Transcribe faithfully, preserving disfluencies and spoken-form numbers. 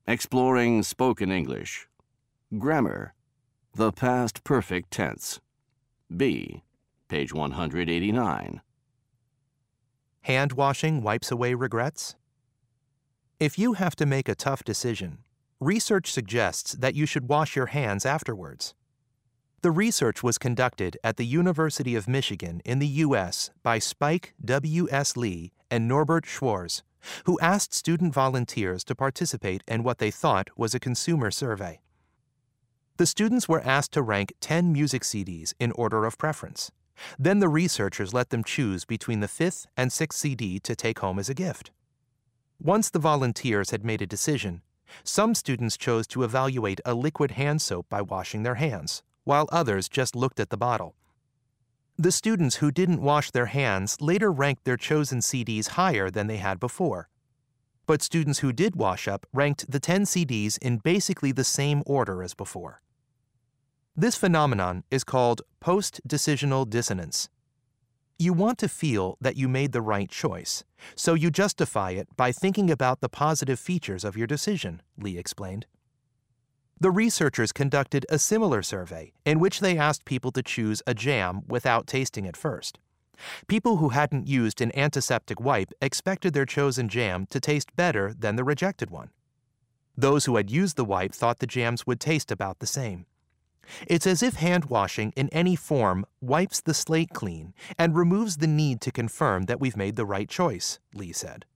Exploring spoken English. Grammar. The past perfect tense. B. Page one hundred eighty-nine. Hand washing wipes away regrets? If you have to make a tough decision, research suggests that you should wash your hands afterwards. The research was conducted at the University of Michigan in the U S by Spike W S Lee and Norbert Schwarz, who asked student volunteers to participate in what they thought was a consumer survey. The students were asked to rank ten music C Ds in order of preference. Then the researchers let them choose between the fifth and sixth C D to take home as a gift. Once the volunteers had made a decision, some students chose to evaluate a liquid hand soap by washing their hands, while others just looked at the bottle. The students who didn't wash their hands later ranked their chosen C Ds higher than they had before. But students who did wash up ranked the ten C Ds in basically the same order as before. This phenomenon is called post-decisional dissonance. You want to feel that you made the right choice, so you justify it by thinking about the positive features of your decision, Lee explained. The researchers conducted a similar survey in which they asked people to choose a jam without tasting it first. People who hadn't used an antiseptic wipe expected their chosen jam to taste better than the rejected one. Those who had used the wipe thought the jams would taste about the same. It's as if hand washing in any form wipes the slate clean and removes the need to confirm that we've made the right choice, Lee said.